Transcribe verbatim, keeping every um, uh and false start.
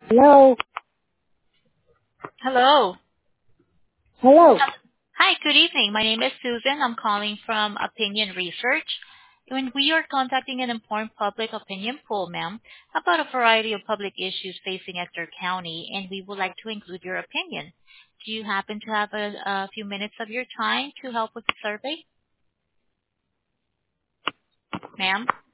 Hello? Hello. Hello? Hi, good evening. My name is Susan. I'm calling from Opinion Research. And we are conducting an informed public opinion poll, ma'am, about a variety of public issues facing Ector County, and we would like to include your opinion. Do you happen to have a, a few minutes of your time to help with the survey, ma'am?